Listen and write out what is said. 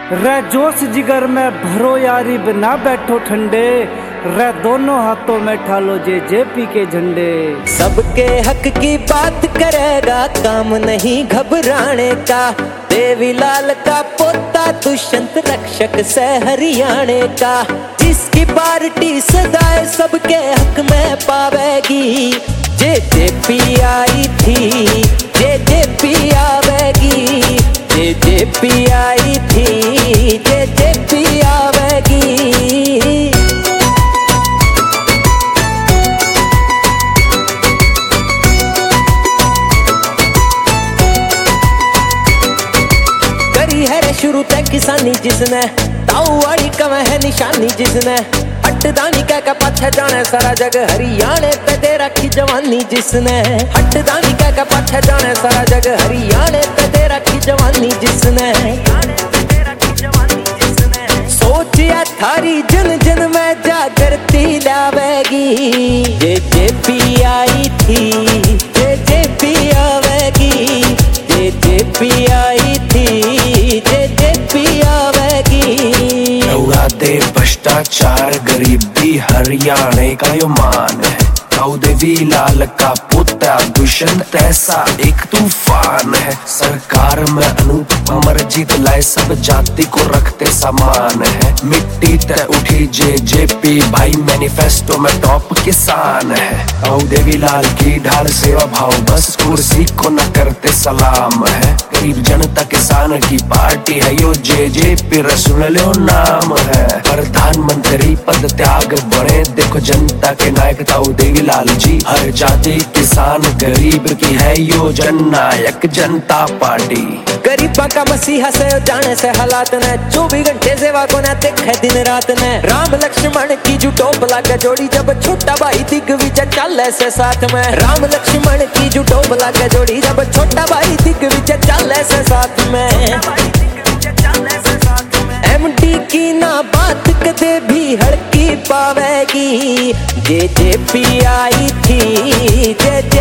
रे जोश जिगर में भरो यारी बिना बैठो ठंडे, रे दोनों हाथों में ठालो जेजेपी के झंडे। सबके हक की बात करेगा, काम नहीं घबराने का। देवीलाल का पोता दुष्यंत रक्षक से हरियाणे का। जिसकी पार्टी सदाए सबके हक में पावेगी। जेजेपी आई थी, जेजेपी आवेगी। जेजेपी आई थी, जेजेपी आवेगी। करी है शुरू तक किसानी जिसने, ताऊ वाली कम है निशानी जिसने। हटदानी कह पाछे जाने सारा जग, हरियाणे पे दे रखी जवानी जिसने। हटदानी कह पाछे जाने सारा जग, हरियाणे पे दे रखी जवानी जिसने। सोचिया थारी जन जन में जागृति लावेगी। जेजेपी आई थी, जेजेपी आवेगी। जेजेपी आई थी, जेजेपी आवेगी। दे भ्रष्टाचार गरीबी हरियाणे का यो मान है। देवीलाल का पोता दुष्यंत ऐसा एक तूफान है। सरकार में अनूप अमरजीत लाए सब जाति को रखते समान है। मिट्टी तय उठी जेजेपी भाई मैनिफेस्टो में टॉप किसान है। देवीलाल की ढाल सेवा भाव बस कुर्सी को न करते सलाम है। गरीब जनता किसान की पार्टी है यो जेजेपी, सुन लो नाम है। प्रधानमंत्री पद त्याग बने देखो जनता के नायक ताऊ देवीलाल जी। हर जाति किसान गरीब की है यो जननायक जनता पार्टी। गरीबा का मसीहा से जाने से हालात ने, 24 घंटे सेवा को न देखे दिन रात ने। राम लक्ष्मण की जुटो बला का जोड़ी, जब छोटा भाई दिग्विजय चले से साथ में। राम लक्ष्मण की जुटो बला का जोड़ी, जब छोटा भाई दिग्विजय चले से साथ में। एमडी की ना बात कदे भी हड़की पावेगी। जेजेपी आई थी, जेजेपी